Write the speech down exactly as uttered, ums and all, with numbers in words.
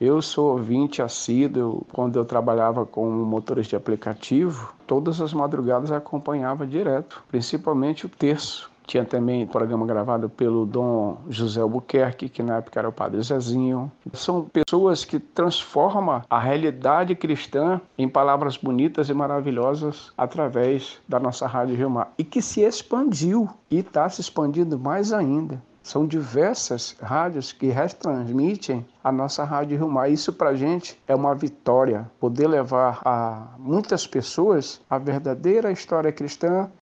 Eu sou ouvinte assíduo. Quando eu trabalhava como motorista de aplicativo, todas as madrugadas eu acompanhava direto, principalmente o terço. Tinha também programa gravado pelo Dom José Albuquerque, que na época era o Padre Zezinho. São pessoas que transformam a realidade cristã em palavras bonitas e maravilhosas através da nossa Rádio Rio Mar. E que se expandiu e está se expandindo mais ainda. São diversas rádios que retransmitem a nossa Rádio Rio Mar. Isso para a gente é uma vitória, poder levar a muitas pessoas a verdadeira história cristã